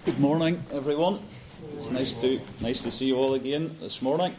Good morning, everyone. It's nice to see you all again this morning.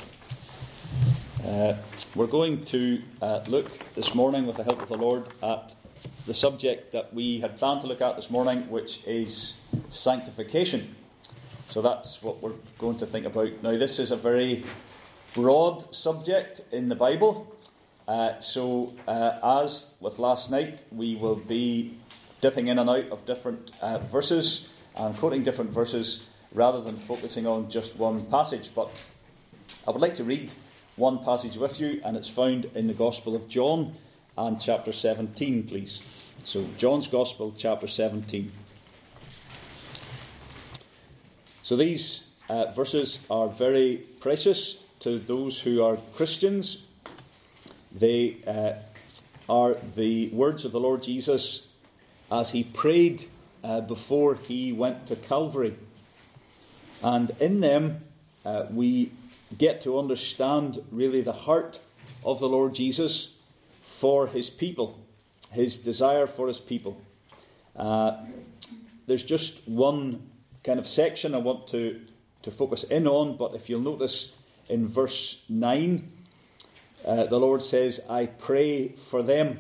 We're going to look this morning, with the help of the Lord, at the subject that we had planned to look at this morning, which is sanctification. So that's what we're going to think about. Now, this is a very broad subject in the Bible. So as with last night, we will be dipping in and out of different verses and quoting different verses rather than focusing on just one passage. But I would like to read one passage with you, and it's found in the Gospel of John and chapter 17, please. So John's Gospel, chapter 17. So these verses are very precious to those who are Christians. They are the words of the Lord Jesus as he prayed before he went to Calvary. And in them we get to understand really the heart of the Lord Jesus for his people, his desire for his people. There's just one kind of section I want to focus in on, but if you'll notice in verse 9, the Lord says, I pray for them.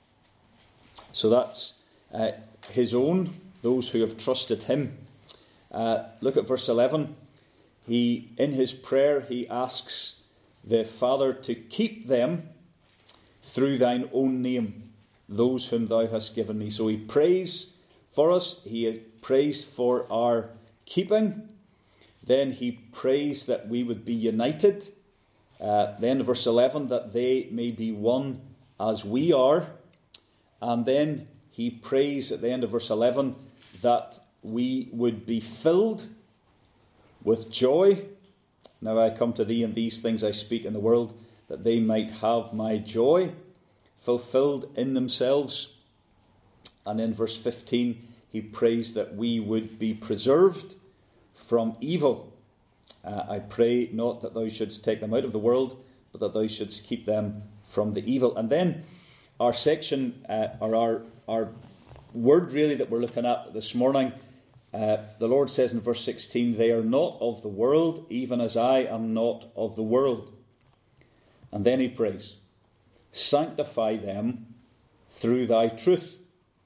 So that's his own, those who have trusted him. Look at verse 11. In his prayer, he asks the Father to keep them through thine own name, those whom thou hast given me. So he prays for us. He prays for our keeping. Then he prays that we would be united. Then verse 11, that they may be one as we are. And then he prays at the end of verse 11 that we would be filled with joy. Now I come to thee, and these things I speak in the world, that they might have my joy fulfilled in themselves. And in verse 15, he prays that we would be preserved from evil. I pray not that thou shouldst take them out of the world, but that thou shouldst keep them from the evil. And then our section, or our word really that we're looking at this morning, the Lord says in verse 16, they are not of the world, even as I am not of the world. And then he prays, sanctify them through thy truth.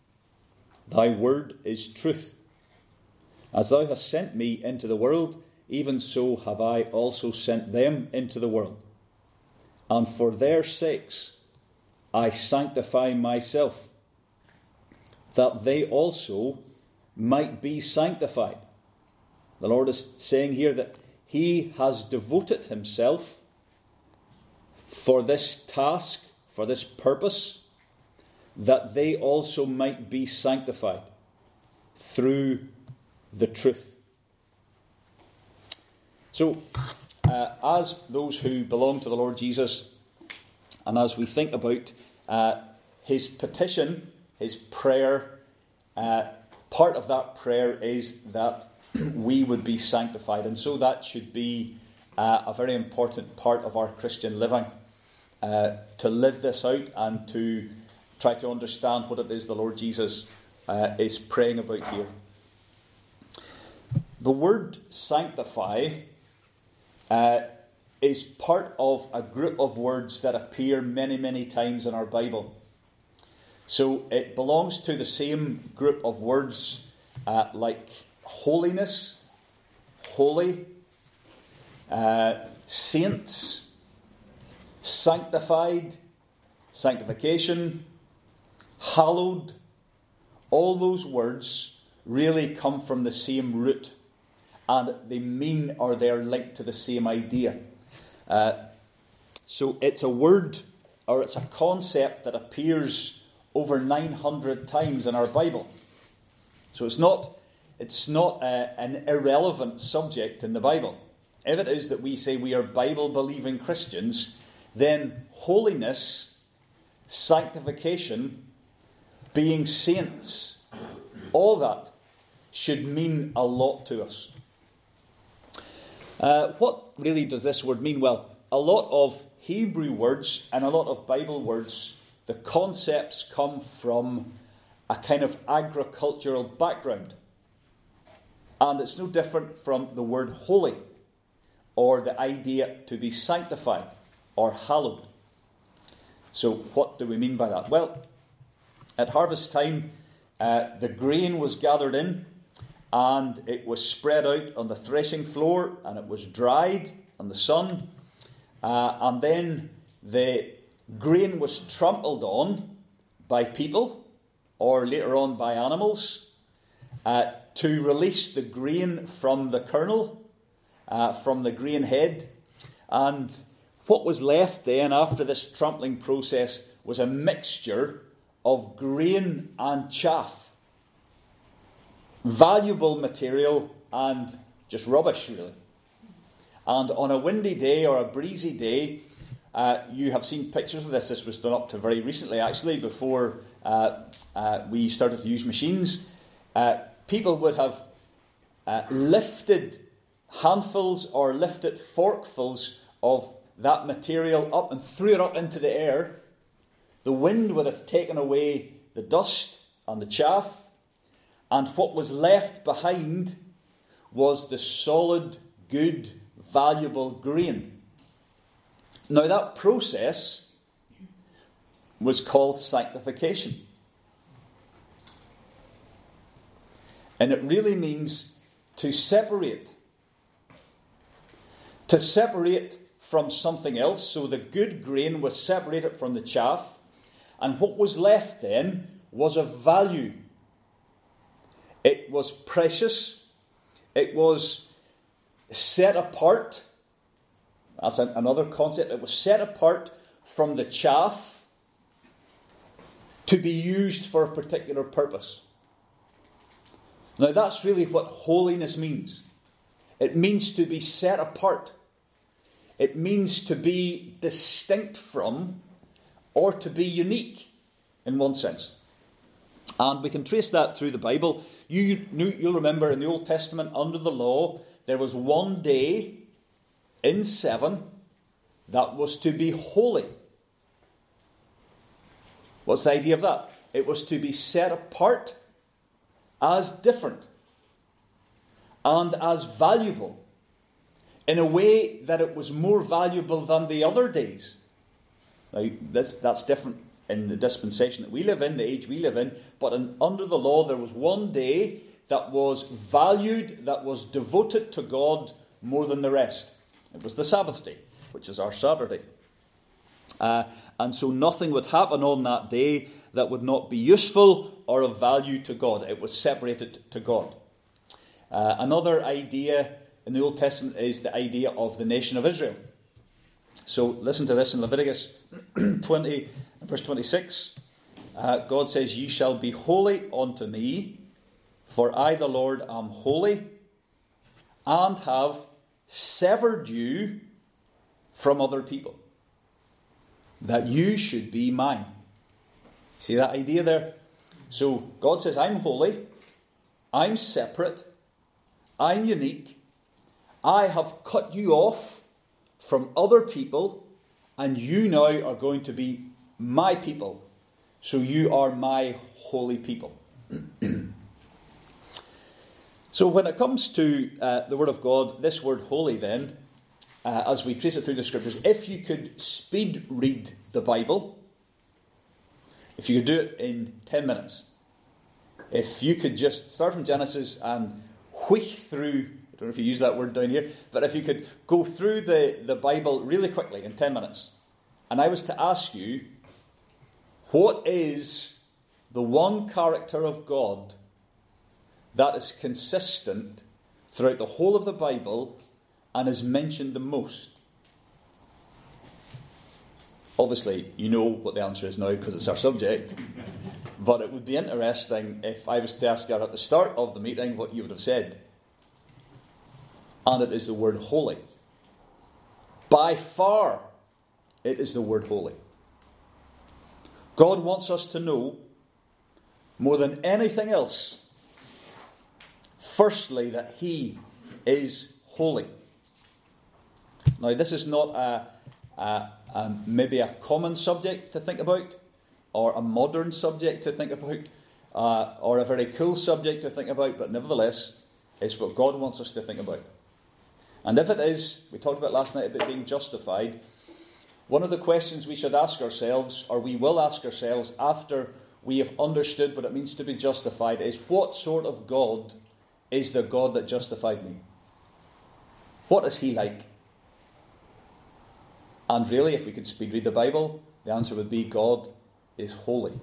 Thy word is truth. As thou hast sent me into the world, even so have I also sent them into the world. And for their sakes I sanctify myself, that they also might be sanctified. The Lord is saying here that he has devoted himself for this task, for this purpose, that they also might be sanctified through the truth. So, as those who belong to the Lord Jesus, and as we think about his petition, his prayer, part of that prayer is that we would be sanctified. And so that should be a very important part of our Christian living, to live this out and to try to understand what it is the Lord Jesus is praying about here. The word sanctify is part of a group of words that appear many, many times in our Bible. So it belongs to the same group of words like holiness, holy, saints, sanctified, sanctification, hallowed. All those words really come from the same root, and they mean, or they're linked to the same idea. So it's a word, or it's a concept that appears over 900 times in our Bible. So it's not an irrelevant subject in the Bible. If it is that we say we are Bible-believing Christians, then holiness, sanctification, being saints, all that should mean a lot to us. What really does this word mean? Well, a lot of Hebrew words and a lot of Bible words, the concepts come from a kind of agricultural background. And it's no different from the word holy, or the idea to be sanctified or hallowed. So what do we mean by that? Well, at harvest time, the grain was gathered in, and it was spread out on the threshing floor, and it was dried in the sun. And then the grain was trampled on by people, or later on by animals, to release the grain from the kernel, from the grain head. And what was left then after this trampling process was a mixture of grain and chaff. Valuable material and just rubbish, really. And on a windy day or a breezy day, you have seen pictures of this. This was done up to very recently, actually, before we started to use machines. People would have lifted handfuls or lifted forkfuls of that material up and threw it up into the air. The wind would have taken away the dust and the chaff, and what was left behind was the solid, good, valuable grain. Now that process was called sanctification. And it really means to separate. To separate from something else. So the good grain was separated from the chaff. And what was left then was of value. It was precious. It was set apart. That's another concept. It was set apart from the chaff to be used for a particular purpose. Now that's really what holiness means. It means to be set apart. It means to be distinct from, or to be unique in one sense. And we can trace that through the Bible. You'll remember in the Old Testament, under the law, there was one day in 7 that was to be holy. What's the idea of that? It was to be set apart as different and as valuable in a way that it was more valuable than the other days. Now, that's different in the dispensation that we live in, the age we live in, but under the law there was one day that was valued, that was devoted to God more than the rest. It was the Sabbath day, which is our Saturday. And so nothing would happen on that day that would not be useful or of value to God. It was separated to God. Another idea in the Old Testament is the idea of the nation of Israel. So listen to this in Leviticus 20, verse 26. God says, "Ye shall be holy unto me, for I the Lord am holy, and have severed you from other people, that you should be mine." See that idea there? So God says, I'm holy, I'm separate, I'm unique, I have cut you off from other people, and you now are going to be my people. So you are my holy people. So when it comes to the Word of God, this word holy then, as we trace it through the Scriptures, if you could speed read the Bible, if you could do it in 10 minutes, if you could just start from Genesis and whisk through, I don't know if you use that word down here, but if you could go through the Bible really quickly in 10 minutes, and I was to ask you, what is the one character of God that is consistent throughout the whole of the Bible and is mentioned the most? Obviously, you know what the answer is now because it's our subject. But it would be interesting if I was to ask you at the start of the meeting what you would have said. And it is the word holy. By far, it is the word holy. God wants us to know, more than anything else, firstly, that He is holy. Now, this is not maybe a common subject to think about, or a modern subject to think about, or a very cool subject to think about, but nevertheless, is what God wants us to think about. And if it is, we talked about last night about being justified, one of the questions we should ask ourselves, or we will ask ourselves after we have understood what it means to be justified, is what sort of God is the God that justified me? What is he like? And really, if we could speed read the Bible, the answer would be God is holy.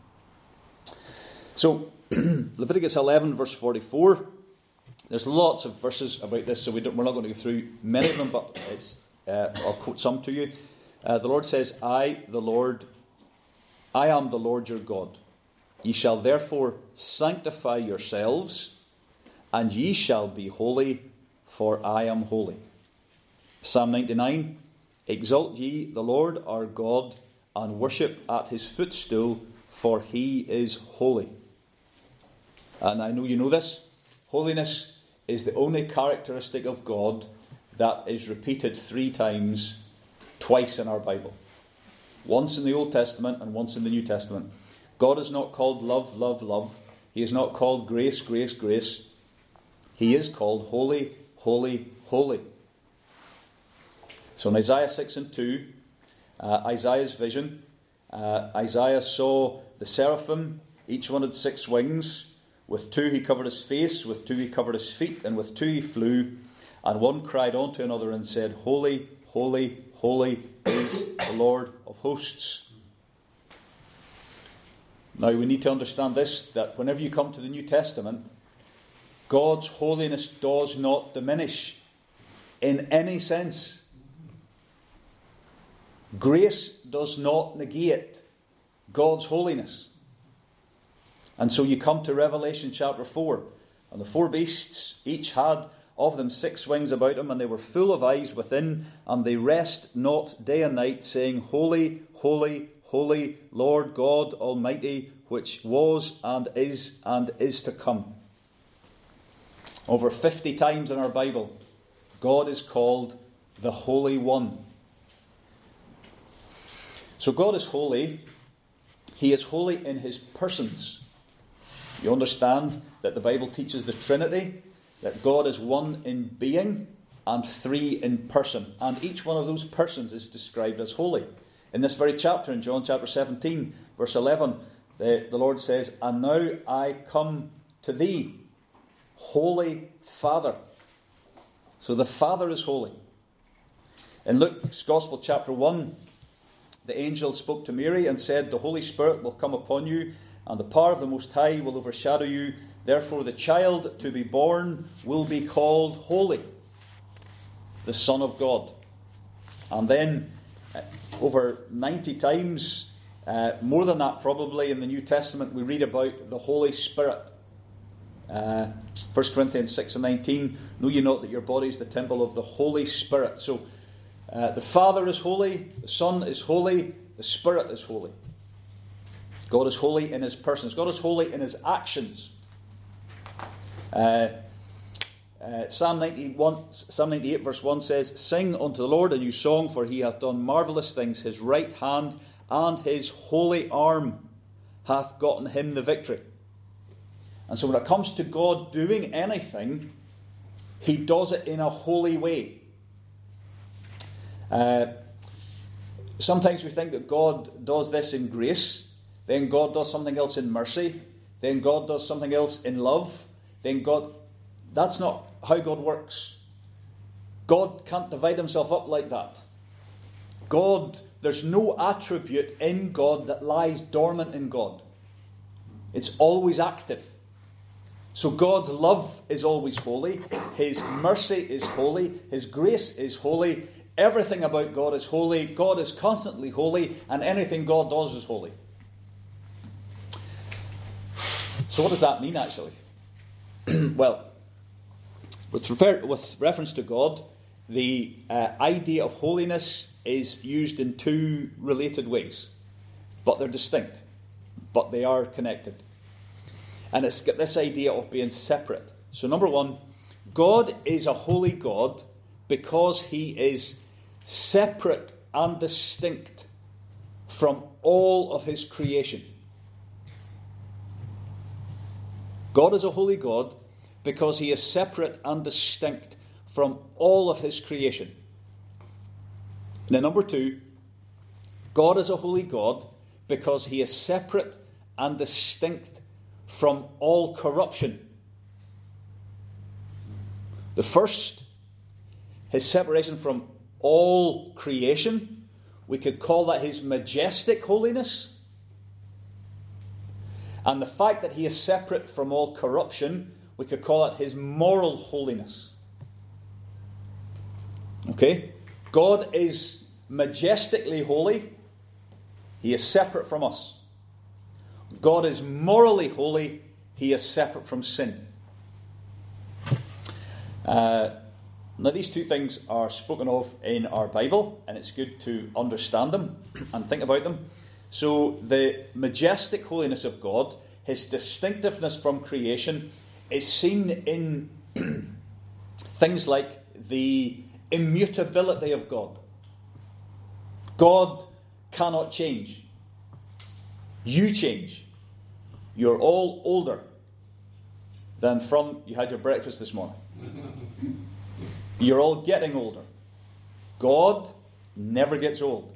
So, Leviticus 11 verse 44, there's lots of verses about this, so we're not going to go through many of them, but I'll quote some to you. The Lord says, I am the Lord your God. Ye shall therefore sanctify yourselves, and ye shall be holy, for I am holy. Psalm 99, exalt ye the Lord our God, and worship at his footstool, for he is holy. And I know you know this. Holiness is the only characteristic of God that is repeated 3 times, twice in our Bible. Once in the Old Testament and once in the New Testament. God is not called love, love, love. He is not called grace, grace, grace. He is called holy, holy, holy. So in Isaiah 6 and 2, Isaiah's vision, Isaiah saw the seraphim, each one had 6 wings. With 2 he covered his face, with 2 he covered his feet, and with 2 he flew. And one cried unto another and said, Holy, holy, holy is the Lord of hosts. Now we need to understand this, that whenever you come to the New Testament, God's holiness does not diminish in any sense. Grace does not negate God's holiness. And so you come to Revelation chapter 4, and the 4 beasts each had of them 6 wings about them, and they were full of eyes within, and they rest not day and night, saying, Holy, holy, holy, Lord God Almighty, which was and is to come. Over 50 times in our Bible, God is called the Holy One. So God is holy. He is holy in his persons. You understand that the Bible teaches the Trinity, that God is 1 in being and 3 in person. And each one of those persons is described as holy. In this very chapter, in John chapter 17, verse 11, the Lord says, And now I come to thee, Holy Father. So the Father is holy. In Luke's Gospel chapter 1, the angel spoke to Mary and said, The Holy Spirit will come upon you, and the power of the Most High will overshadow you. Therefore the child to be born will be called Holy, the Son of God. And then over 90 times, more than that probably, in the New Testament, we read about the Holy Spirit. 1 Corinthians 6 and 19, Know ye not that your body is the temple of the Holy Spirit? So the Father is holy, the Son is holy, the Spirit is holy. God is holy in his persons. God is holy in his actions. Psalm 98 verse 1 says, Sing unto the Lord a new song, for he hath done marvellous things. His right hand and his holy arm hath gotten him the victory. And so when it comes to God doing anything, he does it in a holy way. Sometimes we think that God does this in grace, then God does something else in mercy, then God does something else in love, then God... That's not how God works. God can't divide himself up like that. God, there's no attribute in God that lies dormant in God. It's always active. So God's love is always holy, his mercy is holy, his grace is holy, everything about God is holy, God is constantly holy, and anything God does is holy. So what does that mean actually? Well, with reference to God, the idea of holiness is used in 2 related ways, but they're distinct, but they are connected. And it's got this idea of being separate. So number 1, God is a holy God because he is separate and distinct from all of his creation. God is a holy God because he is separate and distinct from all of his creation. Now, number two, God is a holy God because he is separate and distinct from all corruption. The first, his separation from all creation, we could call that his majestic holiness. And the fact that he is separate from all corruption, we could call it his moral holiness. Okay? God is majestically holy. He is separate from us. God is morally holy. He is separate from sin. Now, these two things are spoken of in our Bible, and it's good to understand them and think about them. So, the majestic holiness of God, his distinctiveness from creation, is seen in things like the immutability of God. God cannot change. You change. You're all older than from you had your breakfast this morning. You're all getting older. God never gets old.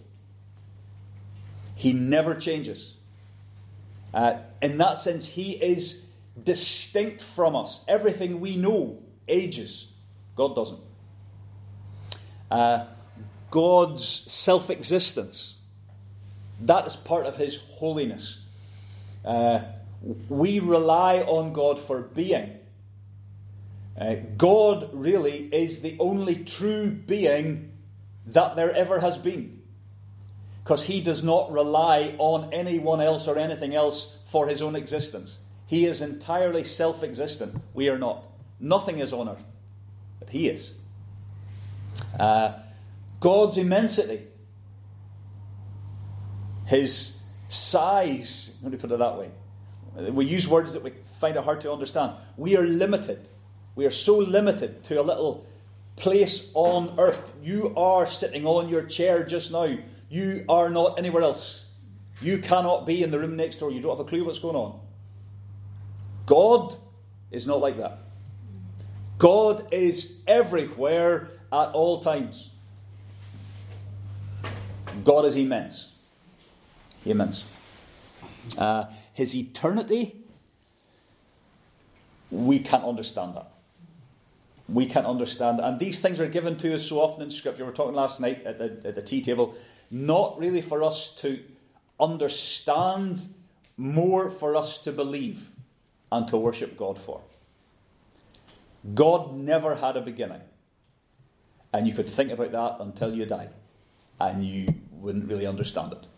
He never changes. In that sense, he is distinct from us. Everything we know ages. God doesn't. God's self-existence, that is part of his holiness. We rely on God for being. God really is the only true being that there ever has been. Because he does not rely on anyone else or anything else for his own existence. He is entirely self-existent. We are not. Nothing is on earth, but he is. God's immensity, his size, let me put it that way. We use words that we find it hard to understand. We are limited. We are so limited to a little place on earth. You are sitting on your chair just now. You are not anywhere else. You cannot be in the room next door. You don't have a clue what's going on. God is not like that. God is everywhere at all times. God is immense. Immense. His eternity, we can't understand that. We can't understand. And these things are given to us so often in Scripture. We were talking last night at the tea table. Not really for us to understand, more for us to believe and to worship God for. God never had a beginning. And you could think about that until you die. And you wouldn't really understand it.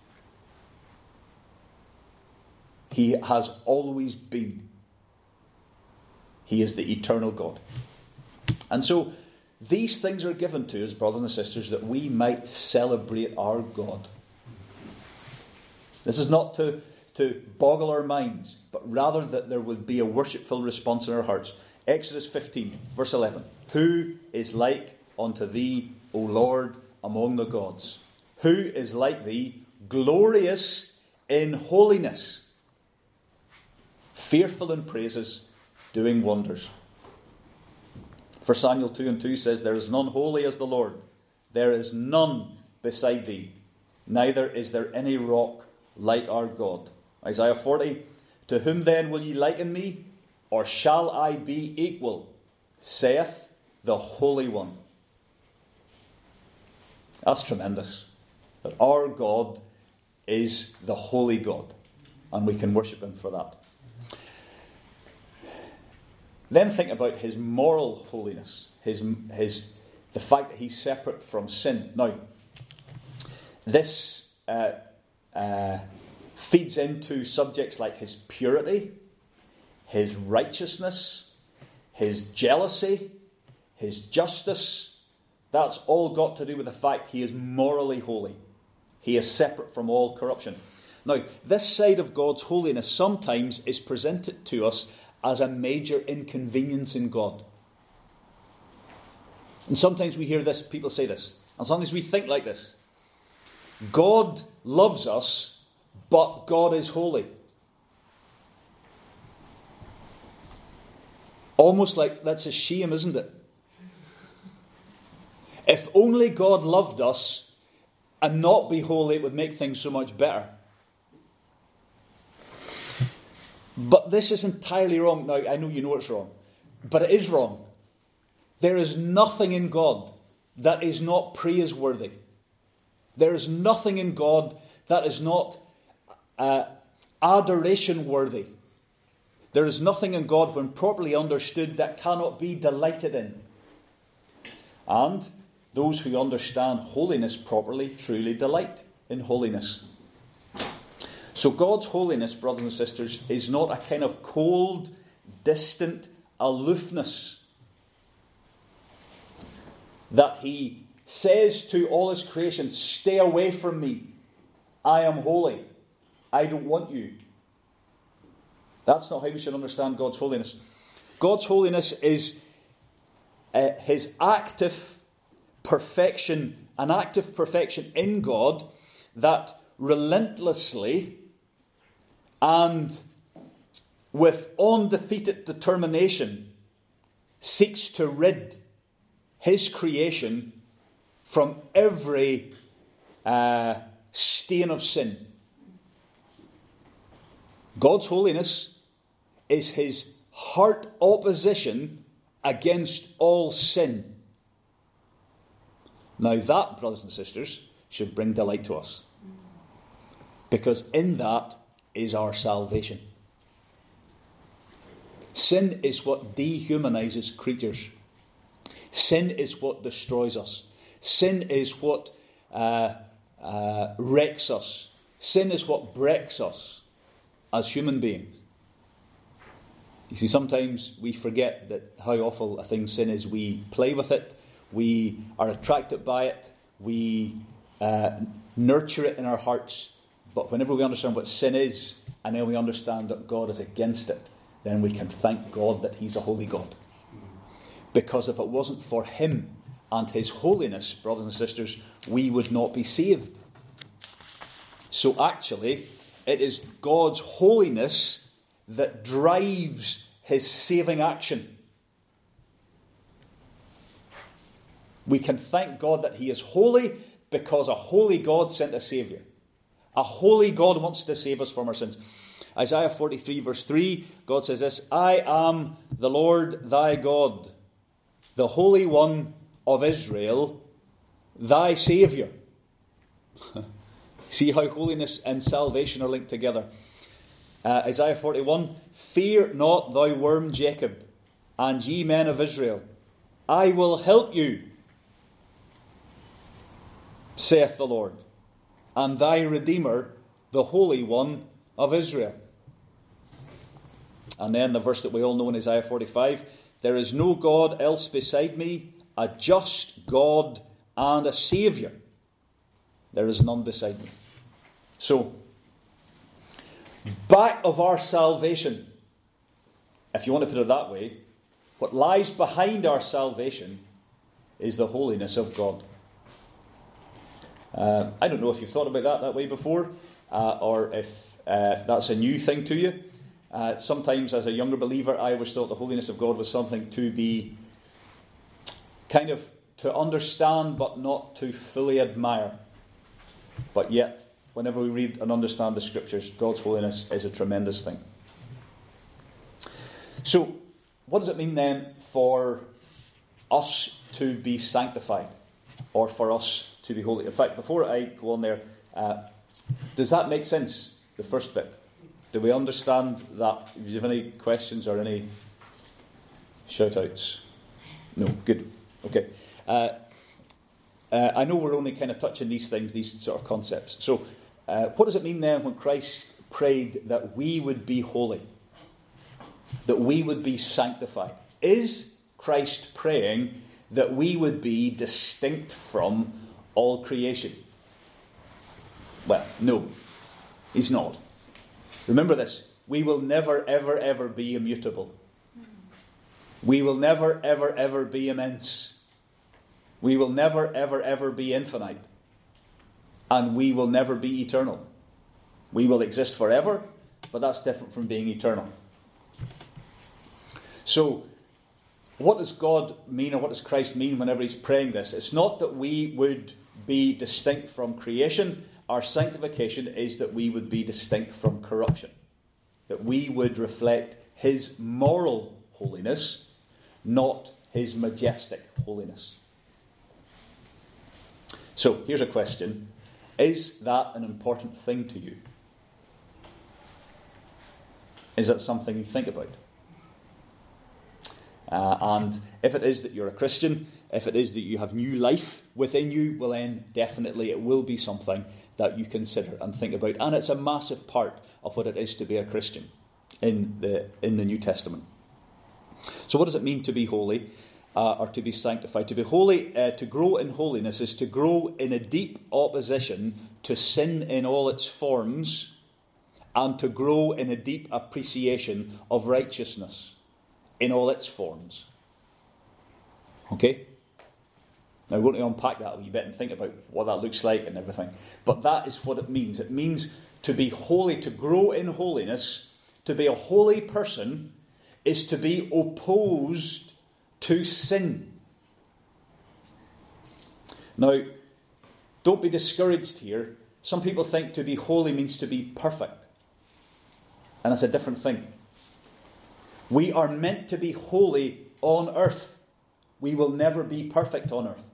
He has always been. He is the eternal God. And so, these things are given to us, brothers and sisters, that we might celebrate our God. This is not to boggle our minds, but rather that there would be a worshipful response in our hearts. Exodus 15, verse 11. Who is like unto thee, O Lord, among the gods? Who is like thee, glorious in holiness, fearful in praises, doing wonders? 1 Samuel 2:2 says, there is none holy as the Lord. There is none beside thee. Neither is there any rock like our God. Isaiah 40, to whom then will ye liken me? Or shall I be equal? Saith the Holy One. That's tremendous. That our God is the holy God. And we can worship him for that. Then think about his moral holiness, the fact that he's separate from sin. Now, this feeds into subjects like his purity, his righteousness, his jealousy, his justice. That's all got to do with the fact he is morally holy. He is separate from all corruption. Now, this side of God's holiness sometimes is presented to us as a major inconvenience in God. And sometimes we hear this, people say this, and sometimes we think like this. God loves us, but God is holy. Almost like that's a shame, isn't it? If only God loved us and not be holy, it would make things so much better. But this is entirely wrong. Now, I know you know it's wrong, but it is wrong. There is nothing in God that is not praiseworthy. There is nothing in God that is not adoration worthy. There is nothing in God, when properly understood, that cannot be delighted in. And those who understand holiness properly truly delight in holiness. So God's holiness, brothers and sisters, is not a kind of cold, distant aloofness that he says to all his creation, stay away from me. I am holy. I don't want you. That's not how we should understand God's holiness. God's holiness is his active perfection, an active perfection in God that relentlessly and with undefeated determination seeks to rid his creation from every stain of sin. God's holiness is his heart opposition against all sin. Now that, brothers and sisters, should bring delight to us. Because in that is our salvation. Sin is what dehumanizes creatures. Sin is what destroys us. Sin is what wrecks us. Sin is what breaks us as human beings. You see, sometimes we forget that how awful a thing sin is. We play with it. We are attracted by it. We nurture it in our hearts. But whenever we understand what sin is, and then we understand that God is against it, then we can thank God that he's a holy God. Because if it wasn't for him and his holiness, brothers and sisters, we would not be saved. So actually, it is God's holiness that drives his saving action. We can thank God that he is holy because a holy God sent a Saviour. A holy God wants to save us from our sins. Isaiah 43 verse 3, God says this, I am the Lord thy God, the Holy One of Israel, thy Saviour. See how holiness and salvation are linked together. Isaiah 41, fear not thou worm Jacob, and ye men of Israel, I will help you, saith the Lord, and thy Redeemer, the Holy One of Israel. And then the verse that we all know in Isaiah 45, there is no God else beside me, a just God and a Saviour. There is none beside me. So, back of our salvation, if you want to put it that way, what lies behind our salvation is the holiness of God. I don't know if you've thought about that way before, or if that's a new thing to you. Sometimes as a younger believer, I always thought the holiness of God was something to be kind of to understand but not to fully admire. But yet, whenever we read and understand the Scriptures, God's holiness is a tremendous thing. So, what does it mean then for us to be sanctified? Or for us to be holy? In fact, before I go on there, does that make sense, the first bit? Do we understand that? If you have any questions or any shout-outs? No, good. Okay. I know we're only kind of touching these things, these sort of concepts. So, what does it mean then when Christ prayed that we would be holy? That we would be sanctified? Is Christ praying that we would be distinct from all creation? Well, no, he's not. Remember this, we will never, ever, ever be immutable. We will never, ever, ever be immense. We will never, ever, ever be infinite. And we will never be eternal. We will exist forever, but that's different from being eternal. So, what does God mean, or what does Christ mean whenever he's praying this? It's not that we would be distinct from creation. Our sanctification is that we would be distinct from corruption. That we would reflect his moral holiness, not his majestic holiness. So, here's a question. Is that an important thing to you? Is that something you think about? And if it is that you're a Christian, if it is that you have new life within you, well then definitely it will be something that you consider and think about. And it's a massive part of what it is to be a Christian in the New Testament. So what does it mean to be holy or to be sanctified? To be holy, to grow in holiness, is to grow in a deep opposition to sin in all its forms, and to grow in a deep appreciation of righteousness in all its forms. Okay? Now, we're going to unpack that a wee bit and think about what that looks like and everything. But that is what it means. It means to be holy, to grow in holiness, to be a holy person, is to be opposed to sin. Now, don't be discouraged here. Some people think to be holy means to be perfect. And it's a different thing. We are meant to be holy on earth. We will never be perfect on earth.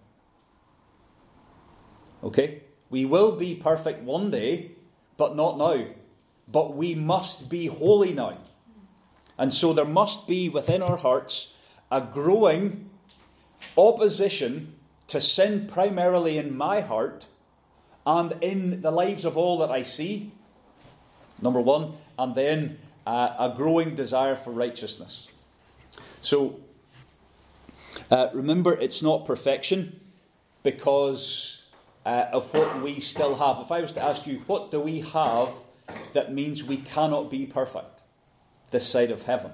Okay? We will be perfect one day, but not now. But we must be holy now. And so there must be within our hearts a growing opposition to sin, primarily in my heart and in the lives of all that I see. Number one. And then a growing desire for righteousness. So, remember, it's not perfection because of what we still have. If I was to ask you, what do we have that means we cannot be perfect this side of heaven?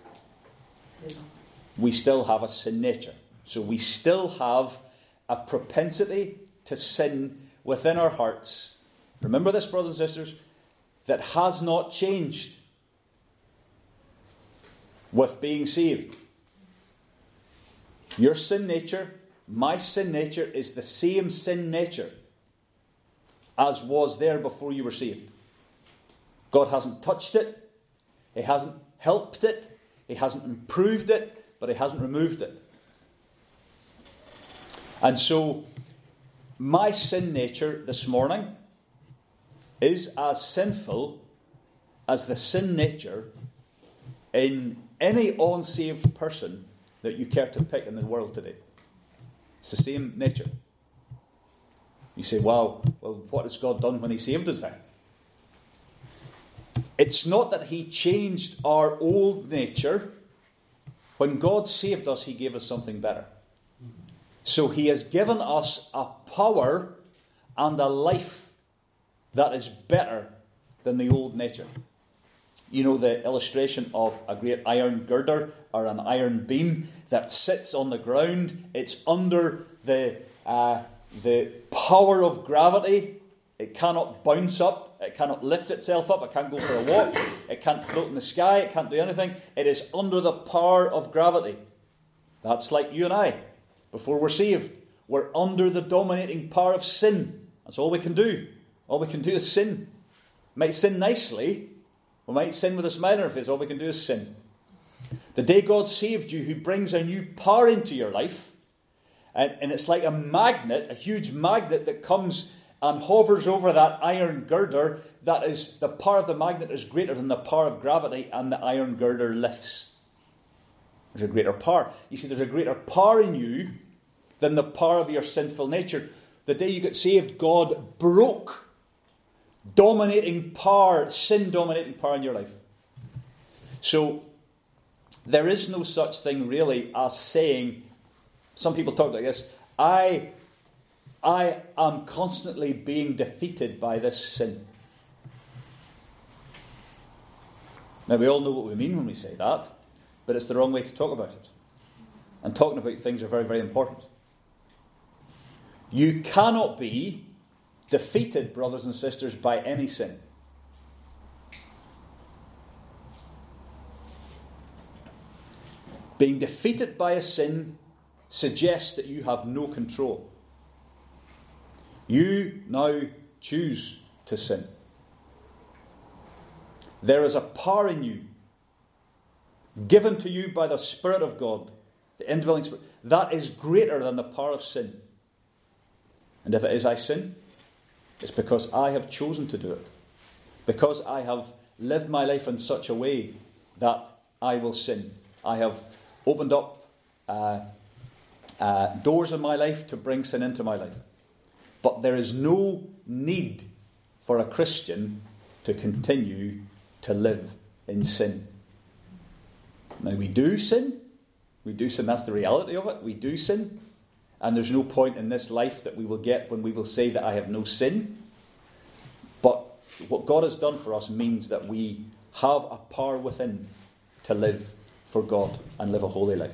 We still have a sin nature. So we still have a propensity to sin within our hearts. Remember this, brothers and sisters, that has not changed with being saved. Your sin nature, my sin nature, is the same sin nature as was there before you were saved. God hasn't touched it. He hasn't helped it. He hasn't improved it, but he hasn't removed it. And so, my sin nature this morning is as sinful as the sin nature in any unsaved person that you care to pick in the world today. It's the same nature. You say, wow, well, what has God done when he saved us then? It's not that he changed our old nature. When God saved us, he gave us something better. So he has given us a power and a life that is better than the old nature. You know the illustration of a great iron girder or an iron beam that sits on the ground. It's under the power of gravity. It cannot bounce up. It cannot lift itself up. It can't go for a walk. It can't float in the sky. It can't do anything. It is under the power of gravity. That's like you and I. Before we're saved, we're under the dominating power of sin. That's all we can do. All we can do is sin. We might sin nicely. We might sin with a smile on our face. All we can do is sin. The day God saved you, He brings a new power into your life. And it's like a magnet, a huge magnet that comes and hovers over that iron girder. That is, the power of the magnet is greater than the power of gravity, and the iron girder lifts. There's a greater power. You see, there's a greater power in you than the power of your sinful nature. The day you got saved, God broke dominating power, sin-dominating power in your life. So, there is no such thing really as saying, some people talk like this, I am constantly being defeated by this sin. Now, we all know what we mean when we say that, but it's the wrong way to talk about it. And talking about things are very, very important. You cannot be defeated, brothers and sisters, by any sin. Being defeated by a sin suggests that you have no control. You now choose to sin. There is a power in you, given to you by the Spirit of God, the indwelling Spirit, that is greater than the power of sin. And if it is I sin, it's because I have chosen to do it. Because I have lived my life in such a way that I will sin. I have opened up doors in my life to bring sin into my life. But there is no need for a Christian to continue to live in sin. Now we do sin. We do sin. That's the reality of it. We do sin. And there's no point in this life that we will get when we will say that I have no sin. But what God has done for us means that we have a power within to live for God and live a holy life.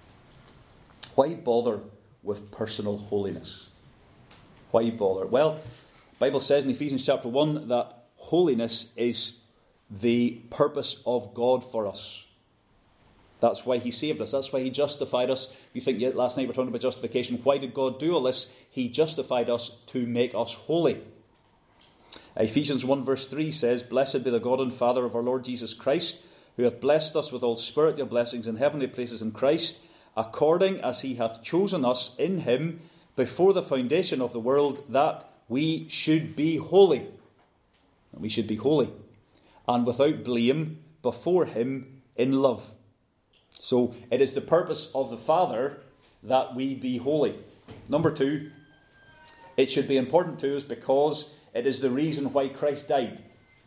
Why bother with personal holiness? Why bother? Well, the Bible says in Ephesians chapter 1 that holiness is the purpose of God for us. That's why he saved us. That's why he justified us. You think last night we were talking about justification. Why did God do all this? He justified us to make us holy. Ephesians 1 verse 3 says, "Blessed be the God and Father of our Lord Jesus Christ, who hath blessed us with all spiritual blessings in heavenly places in Christ, according as he hath chosen us in him before the foundation of the world, that we should be holy." We should be holy. "And without blame before him in love." So it is the purpose of the Father that we be holy. Number two, it should be important to us because it is the reason why Christ died.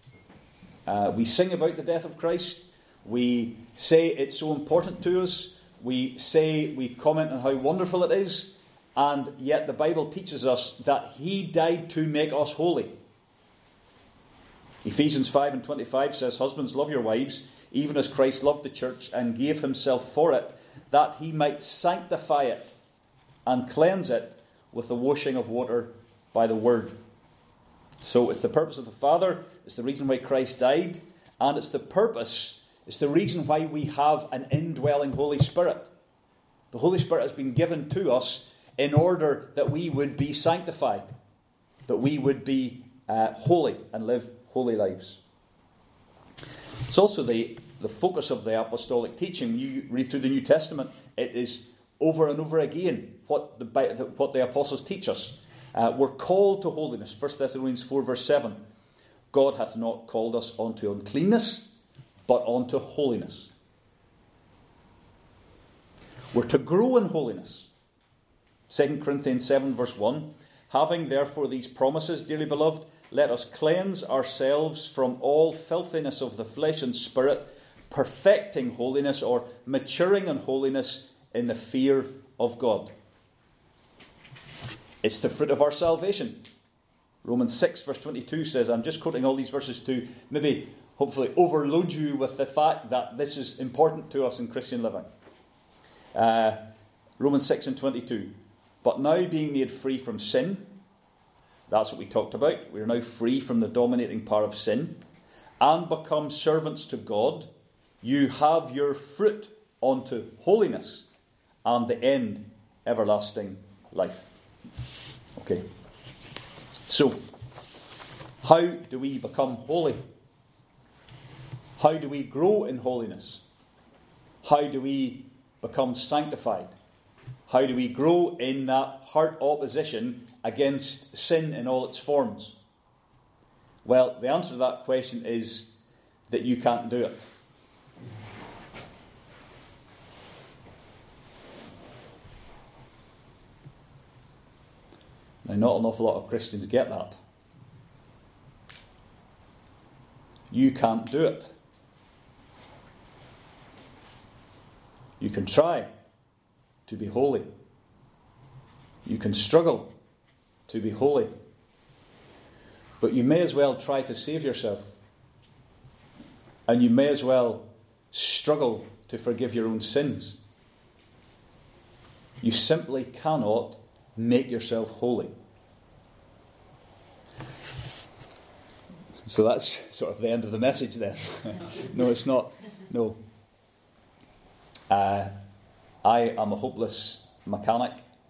We sing about the death of Christ. We say it's so important to us. We comment on how wonderful it is. And yet the Bible teaches us that he died to make us holy. Ephesians 5:25 says, "Husbands, love your wives, even as Christ loved the church and gave himself for it, that he might sanctify it and cleanse it with the washing of water by the word." So it's the purpose of the Father, it's the reason why Christ died, and it's the reason why we have an indwelling Holy Spirit. The Holy Spirit has been given to us in order that we would be sanctified, that we would be holy and live holy lives. It's also the focus of the apostolic teaching. When you read through the New Testament, it is over and over again what the apostles teach us. We're called to holiness. 1 Thessalonians 4 verse 7. "God hath not called us unto uncleanness, but unto holiness." We're to grow in holiness. 2 Corinthians 7 verse 1. "Having therefore these promises, dearly beloved, let us cleanse ourselves from all filthiness of the flesh and spirit, perfecting holiness," or maturing in holiness, "in the fear of God." It's the fruit of our salvation. Romans 6 verse 22 says, I'm just quoting all these verses to maybe, hopefully, overload you with the fact that this is important to us in Christian living. Romans 6 and 22. "But now being made free from sin," that's what we talked about. We are now free from the dominating power of sin, "and become servants to God, you have your fruit unto holiness, and the end everlasting life." Okay. So, how do we become holy? How do we grow in holiness? How do we become sanctified? How do we grow in that heart opposition against sin in all its forms? Well, the answer to that question is that you can't do it. Now, not an awful lot of Christians get that. You can't do it. You can try to be holy. You can struggle to be holy. But you may as well try to save yourself. And you may as well struggle to forgive your own sins. You simply cannot make yourself holy. So that's sort of the end of the message then. No, it's not. No. I am a hopeless mechanic,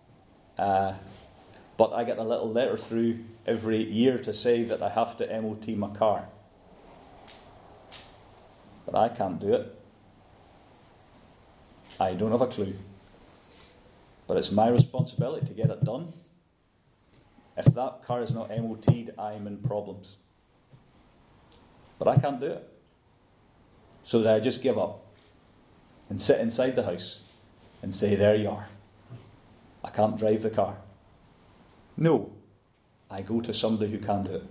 but I get a little letter through every year to say that I have to MOT my car. But I can't do it. I don't have a clue. But it's my responsibility to get it done. If that car is not MOT'd, I'm in problems. But I can't do it. So that I just give up and sit inside the house and say, there you are. I can't drive the car. No, I go to somebody who can do it.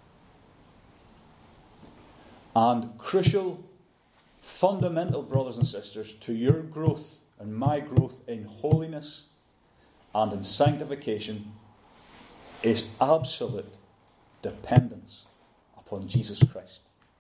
And crucial, fundamental, brothers and sisters, to your growth and my growth in holiness and in sanctification is absolute dependence upon Jesus Christ.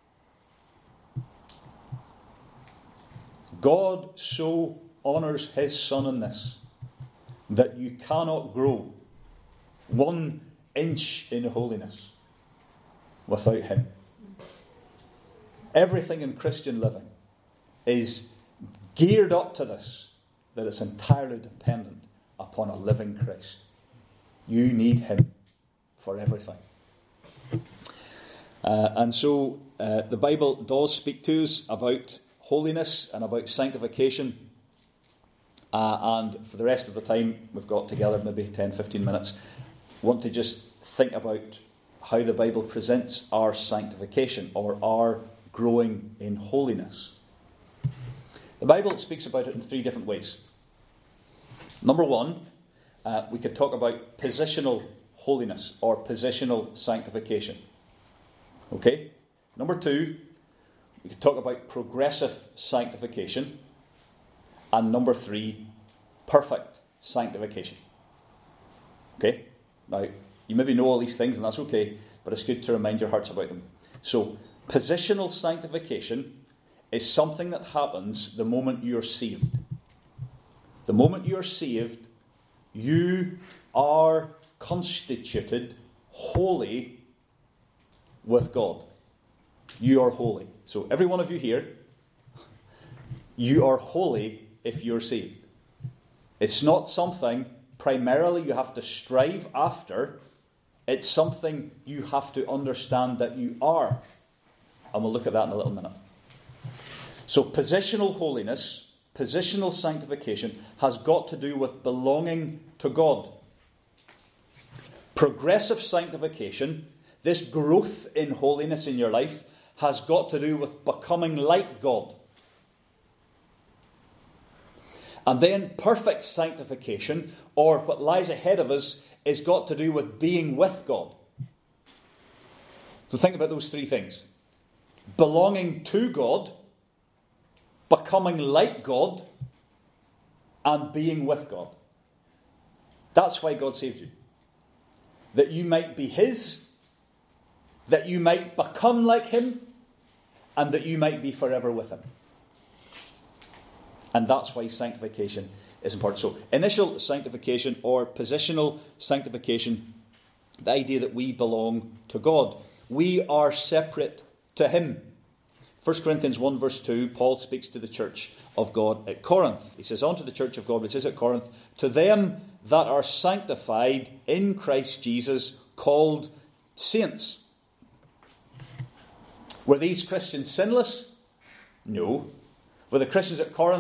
God so honours his Son in this that you cannot grow 1 inch in holiness without him. Everything in Christian living is geared up to this, that it's entirely dependent upon a living Christ. You need him for everything. And so the Bible does speak to us about holiness and about sanctification. And for the rest of the time we've got together, maybe 10-15 minutes, I want to just think about how the Bible presents our sanctification or our growing in holiness. The Bible speaks about it in 3 different ways. Number 1, we could talk about positional holiness or positional sanctification. Okay? Number 2, we could talk about progressive sanctification. And number 3, perfect sanctification. Okay? Now, you maybe know all these things, and that's okay, but it's good to remind your hearts about them. So, positional sanctification is something that happens the moment you're saved. The moment you're saved, you are constituted holy with God. You are holy. So every one of you here, you are holy if you're saved. It's not something primarily you have to strive after. It's something you have to understand that you are. And we'll look at that in a little minute. So positional holiness, positional sanctification, has got to do with belonging to God. Progressive sanctification, this growth in holiness in your life, has got to do with becoming like God. And then perfect sanctification, or what lies ahead of us, is got to do with being with God. So think about those 3 things. Belonging to God, becoming like God, and being with God. That's why God saved you. That you might be his, that you might become like him, and that you might be forever with him. And that's why sanctification is important. So, initial sanctification or positional sanctification, the idea that we belong to God. We are separate to him. 1 Corinthians 1 verse 2, Paul speaks to the church of God at Corinth. He says, unto the church of God, which is at Corinth, to them that are sanctified in Christ Jesus, called saints. Were these Christians sinless? No. Were the Christians at Corinth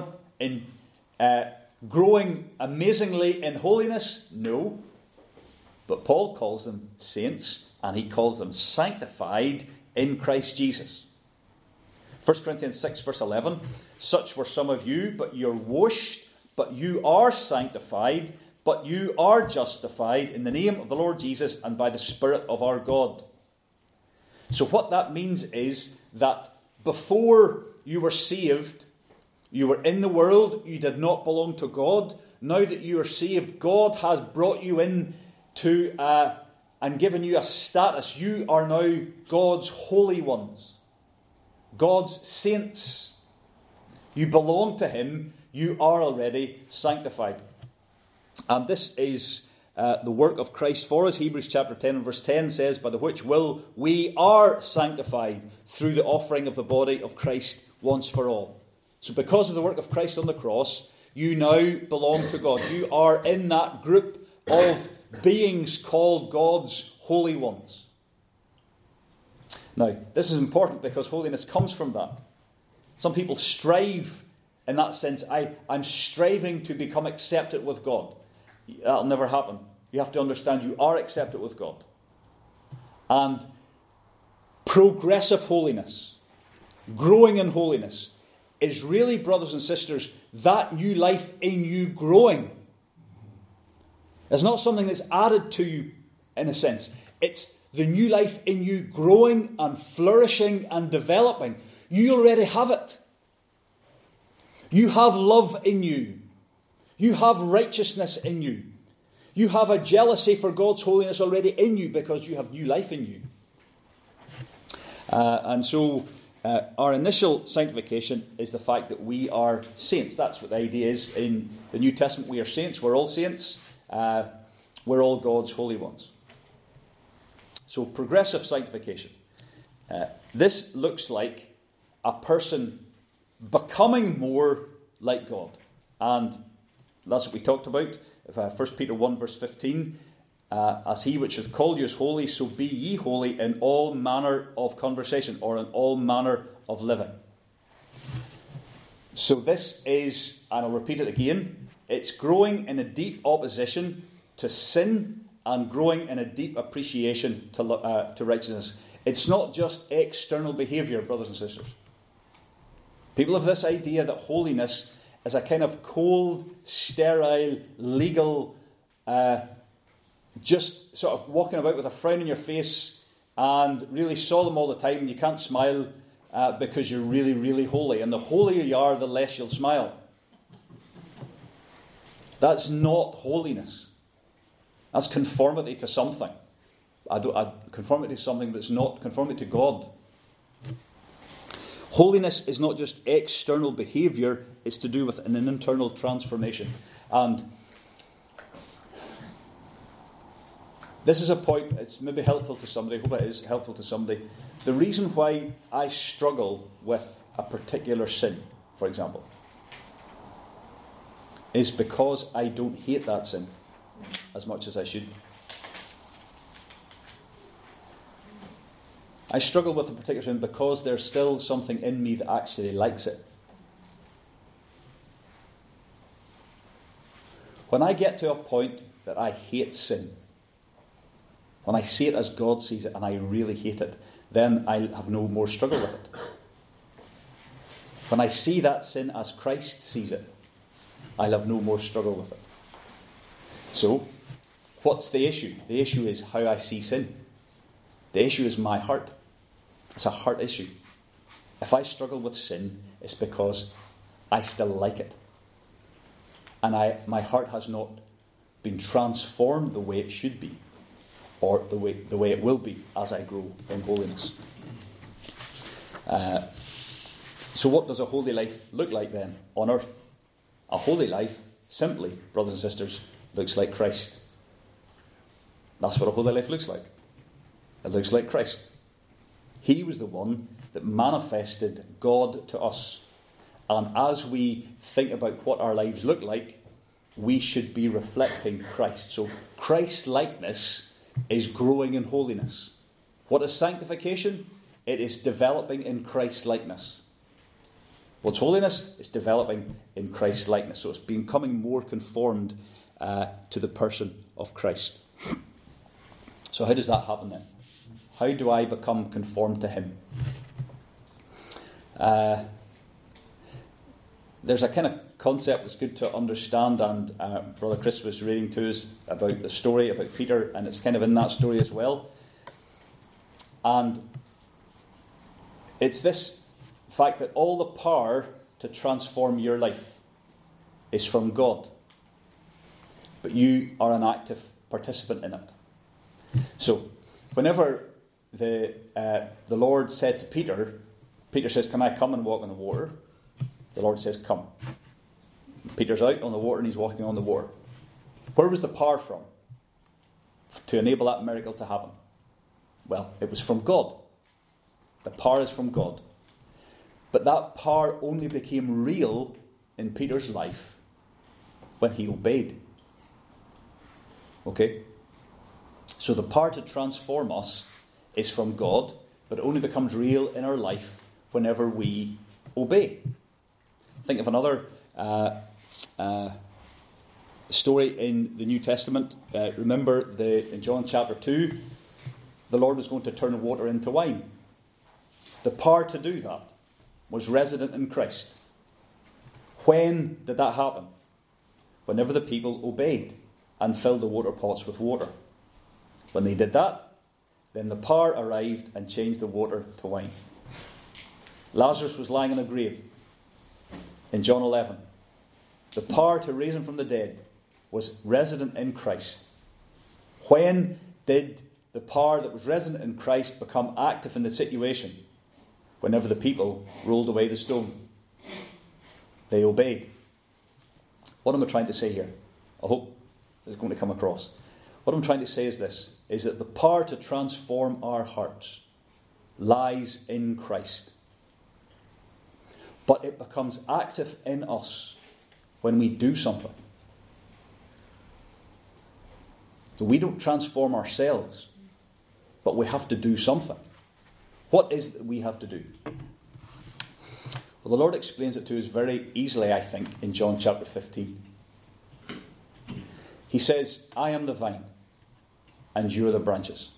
growing amazingly in holiness? No. But Paul calls them saints, and he calls them sanctified in Christ Jesus. 1 Corinthians 6 verse 11, such were some of you, but you're washed, but you are sanctified, but you are justified in the name of the Lord Jesus and by the Spirit of our God. So what that means is that before you were saved, you were in the world, you did not belong to God. Now that you are saved, God has brought you in to and given you a status. You are now God's holy ones, God's saints. You belong to him. You are already sanctified. And this is the work of Christ for us. Hebrews chapter 10 and verse 10 says, by the which will we are sanctified through the offering of the body of Christ once for all. So because of the work of Christ on the cross, you now belong to God. You are in that group of beings called God's holy ones. Now, this is important because holiness comes from that. Some people strive in that sense. I'm striving to become accepted with God. That'll never happen. You have to understand you are accepted with God. And progressive holiness, growing in holiness, is really, brothers and sisters, that new life in you growing. It's not something that's added to you, in a sense. It's the new life in you growing and flourishing and developing. You already have it. You have love in you. You have righteousness in you. You have a jealousy for God's holiness already in you because you have new life in you. And so our initial sanctification is the fact that we are saints. That's what the idea is in the New Testament. We are saints. We're all saints. We're all God's holy ones. So progressive sanctification. This looks like a person becoming more like God. And that's what we talked about. 1 Peter 1 verse 15. As he which hath called you is holy, so be ye holy in all manner of conversation, or in all manner of living. So this is, and I'll repeat it again, it's growing in a deep opposition to sin and growing in a deep appreciation to righteousness. It's not just external behaviour, brothers and sisters. People have this idea that holiness is a kind of cold, sterile, legal, just sort of walking about with a frown on your face and really solemn all the time, and you can't smile because you're really, really holy. And the holier you are, the less you'll smile. That's not holiness. That's conformity to something. Conformity to something, but it's not conformity to God. Holiness is not just external behaviour, it's to do with an internal transformation. And this is a point, it's maybe helpful to somebody, I hope it is helpful to somebody. The reason why I struggle with a particular sin, for example, is because I don't hate that sin as much as I should. I struggle with a particular sin because there's still something in me that actually likes it. When I get to a point that I hate sin, when I see it as God sees it and I really hate it, then I have no more struggle with it. When I see that sin as Christ sees it, I'll have no more struggle with it. So, what's the issue? The issue is how I see sin. The issue is my heart. It's a heart issue. If I struggle with sin, it's because I still like it. And my heart has not been transformed the way it should be, or the way it will be as I grow in holiness. So what does a holy life look like then on earth? A holy life, simply, brothers and sisters, looks like Christ. That's what a holy life looks like. It looks like Christ. He was the one that manifested God to us. And as we think about what our lives look like, we should be reflecting Christ. So Christ-likeness is growing in holiness. What is sanctification? It is developing in Christ-likeness. What's holiness? It's developing in Christ-likeness. So it's becoming more conformed to the person of Christ. So how does that happen then? How do I become conformed to him? There's a kind of concept that's good to understand, and Brother Chris was reading to us about the story about Peter, and it's kind of in that story as well. And it's this fact that all the power to transform your life is from God, but you are an active participant in it. So, whenever the Lord said to Peter, Peter says, "Can I come and walk on the water?" The Lord says, "Come." Peter's out on the water and he's walking on the water. Where was the power from to enable that miracle to happen? Well, it was from God. The power is from God. But that power only became real in Peter's life when he obeyed. Okay? So the power to transform us is from God, but it only becomes real in our life whenever we obey. Think of another story in the New Testament. Remember in John chapter 2, the Lord was going to turn water into wine. The power to do that was resident in Christ. When did that happen? Whenever the people obeyed and filled the water pots with water. When they did that, then the power arrived and changed the water to wine. Lazarus was lying in a grave in John 11. The power to raise him from the dead was resident in Christ. When did the power that was resident in Christ become active in the situation? Whenever the people rolled away the stone. They obeyed. What am I trying to say here? I hope it's going to come across. What I'm trying to say is this, is that the power to transform our hearts lies in Christ. But it becomes active in us when we do something. So we don't transform ourselves, but we have to do something. What is it that we have to do? Well, the Lord explains it to us very easily, I think, in John chapter 15. He says, I am the vine, and you are the branches.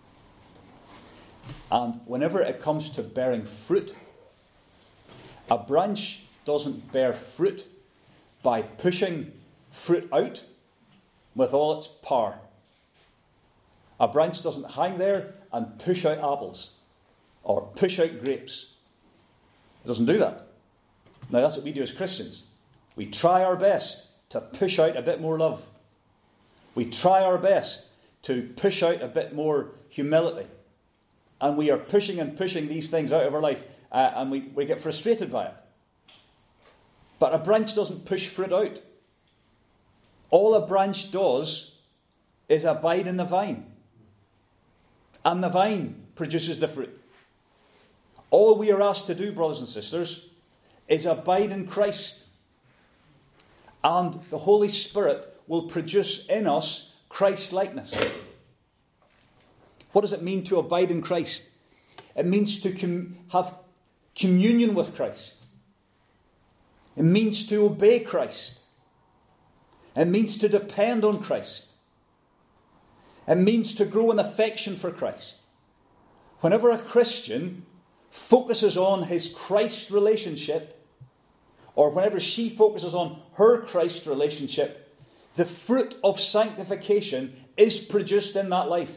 And whenever it comes to bearing fruit, a branch doesn't bear fruit by pushing fruit out with all its power. A branch doesn't hang there and push out apples or push out grapes. It doesn't do that. Now that's what we do as Christians. We try our best to push out a bit more love. We try our best to push out a bit more humility. And we are pushing and pushing these things out of our life. And we get frustrated by it. But a branch doesn't push fruit out. All a branch does is abide in the vine. And the vine produces the fruit. All we are asked to do, brothers and sisters, is abide in Christ. And the Holy Spirit will produce in us Christ-likeness. What does it mean to abide in Christ? It means to have communion with Christ. It means to obey Christ. It means to depend on Christ. It means to grow in affection for Christ. Whenever a Christian focuses on his Christ relationship, or whenever she focuses on her Christ relationship, the fruit of sanctification is produced in that life.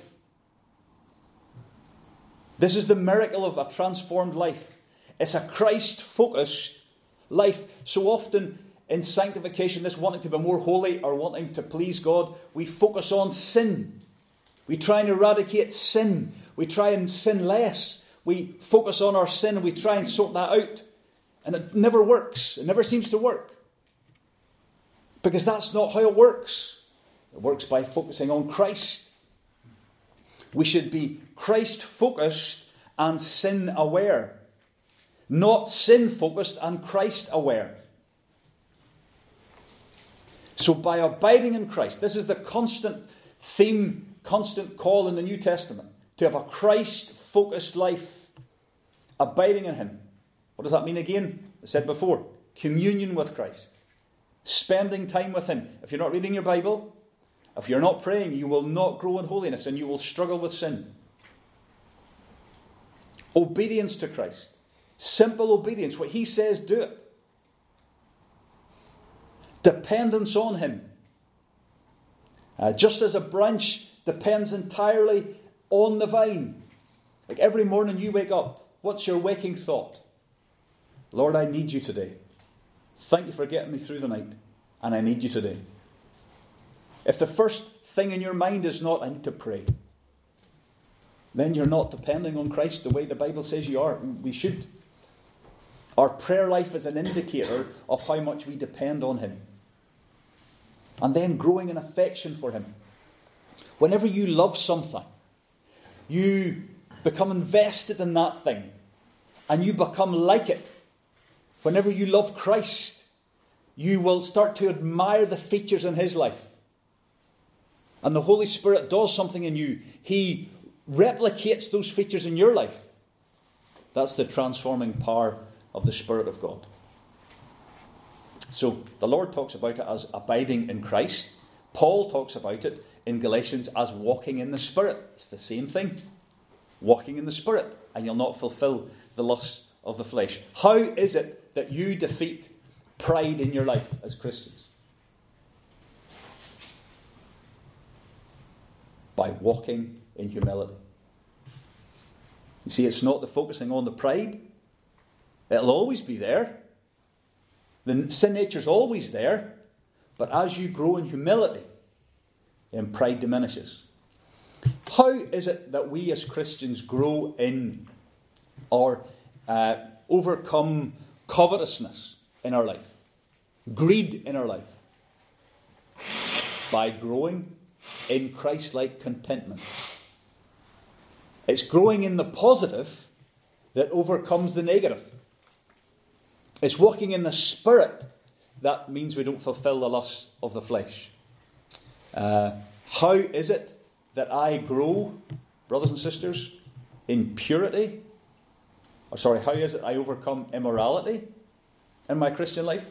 This is the miracle of a transformed life. It's a Christ-focused life. So often in sanctification, this wanting to be more holy or wanting to please God, we focus on sin. We try and eradicate sin. We try and sin less. We focus on our sin and we try and sort that out. And it never works. It never seems to work. Because that's not how it works. It works by focusing on Christ. We should be Christ-focused and sin-aware. Not sin-focused and Christ-aware. So by abiding in Christ, this is the constant theme, constant call in the New Testament, to have a Christ-focused life, abiding in Him. What does that mean again? I said before, communion with Christ. Spending time with Him. If you're not reading your Bible, if you're not praying, you will not grow in holiness and you will struggle with sin. Obedience to Christ. Simple obedience. What He says, do it. Dependence on Him. Just as a branch depends entirely on the vine. Like every morning you wake up, what's your waking thought? Lord, I need you today. Thank you for getting me through the night. And I need you today. If the first thing in your mind is not, I need to pray, then you're not depending on Christ the way the Bible says you are. We should. Our prayer life is an indicator of how much we depend on Him. And then growing in affection for Him. Whenever you love something, you become invested in that thing. And you become like it. Whenever you love Christ, you will start to admire the features in his life. And the Holy Spirit does something in you. He replicates those features in your life. That's the transforming power of the Spirit of God. So the Lord talks about it as abiding in Christ. Paul talks about it in Galatians as walking in the Spirit. It's the same thing. Walking in the Spirit, and you'll not fulfill the lusts of the flesh. How is it that you defeat pride in your life as Christians? By walking in humility. You see, it's not the focusing on the pride. It'll always be there. The sin nature's always there. But as you grow in humility, then pride diminishes. How is it that we as Christians grow in or overcome covetousness in our life? Greed in our life? By growing in Christ-like contentment. It's growing in the positive that overcomes the negative. It's walking in the Spirit that means we don't fulfill the lusts of the flesh. How is it that I grow, brothers and sisters, in purity? How is it I overcome immorality in my Christian life?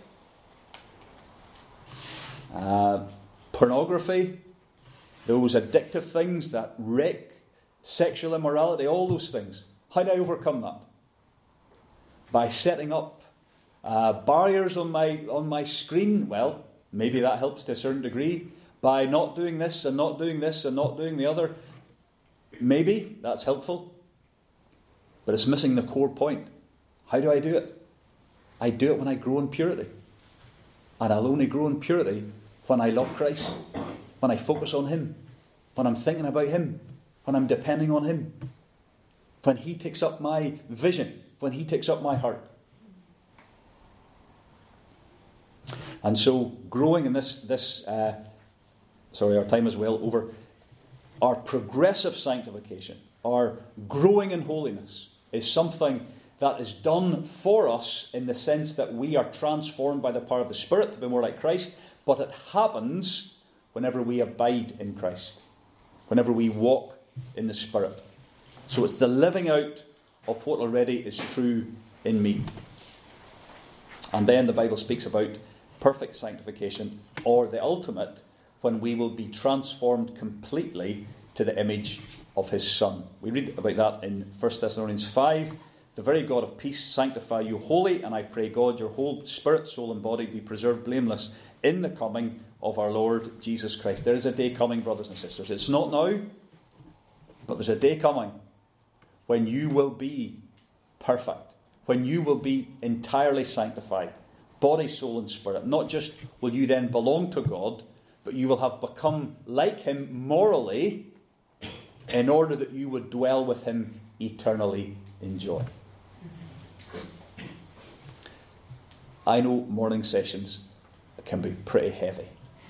Pornography, those addictive things that wreck sexual immorality, all those things. How do I overcome that? By setting up barriers on my screen. Well, maybe that helps to a certain degree. By not doing this and not doing this and not doing the other. Maybe that's helpful. But it's missing the core point. How do I do it? I do it when I grow in purity. And I'll only grow in purity when I love Christ. When I focus on him. When I'm thinking about him. When I'm depending on him. When he takes up my vision. When he takes up my heart. And so growing in this our time is well over. Our progressive sanctification, our growing in holiness, is something that is done for us in the sense that we are transformed by the power of the Spirit to be more like Christ, but it happens whenever we abide in Christ, whenever we walk in the Spirit. So it's the living out of what already is true in me. And then the Bible speaks about perfect sanctification, or the ultimate, when we will be transformed completely to the image of his Son. We read about that in 1 Thessalonians 5. The very God of peace sanctify you wholly, and I pray God your whole spirit, soul and body be preserved blameless in the coming of our Lord Jesus Christ. There is a day coming, brothers and sisters. It's not now, but there's a day coming when you will be perfect, when you will be entirely sanctified, body, soul and spirit. Not just will you then belong to God, but you will have become like him morally in order that you would dwell with him eternally in joy. I know morning sessions can be pretty heavy.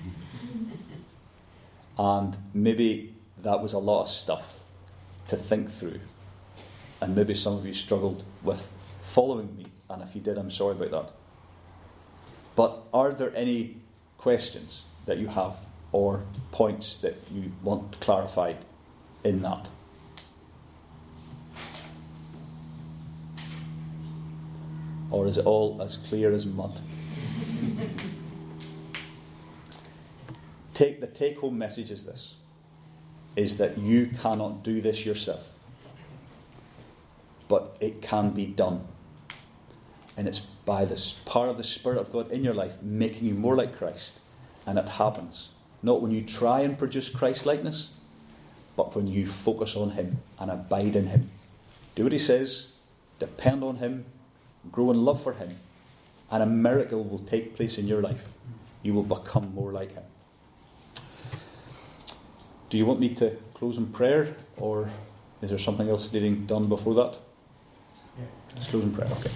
And maybe that was a lot of stuff to think through. And maybe some of you struggled with following me. And if you did, I'm sorry about that. But are there any questions that you have or points that you want clarified in that? Or is it all as clear as mud? The take-home message is this, is that you cannot do this yourself. But it can be done. And it's by the power of the Spirit of God in your life, making you more like Christ. And it happens. Not when you try and produce Christ-likeness, but when you focus on him and abide in him. Do what he says, depend on him, grow in love for him, and a miracle will take place in your life. You will become more like him. Do you want me to close in prayer, or is there something else needing done before that? Yeah. Let's close in prayer, okay.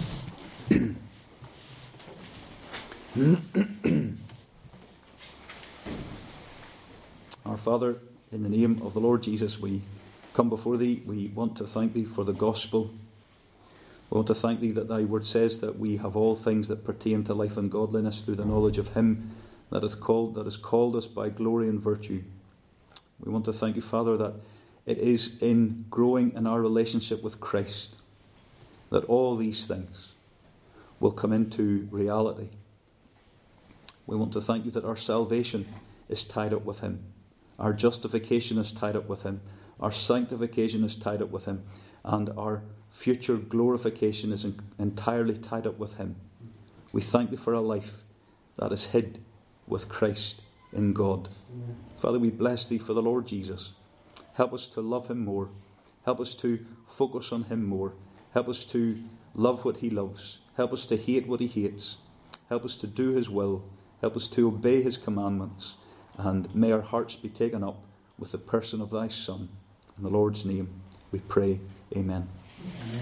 Our Father, in the name of the Lord Jesus, we come before thee. We want to thank thee for the gospel. We want to thank thee that thy word says that we have all things that pertain to life and godliness through the knowledge of him that has called us by glory and virtue. We want to thank you, Father, that it is in growing in our relationship with Christ that all these things will come into reality. We want to thank you that our salvation is tied up with him. Our justification is tied up with him. Our sanctification is tied up with him. And our future glorification is entirely tied up with him. We thank you for a life that is hid with Christ in God. Father, we bless thee for the Lord Jesus. Help us to love him more. Help us to focus on him more. Help us to love what he loves. Help us to hate what he hates. Help us to do his will. Help us to obey his commandments. And may our hearts be taken up with the person of thy Son. In the Lord's name we pray. Amen. Amen.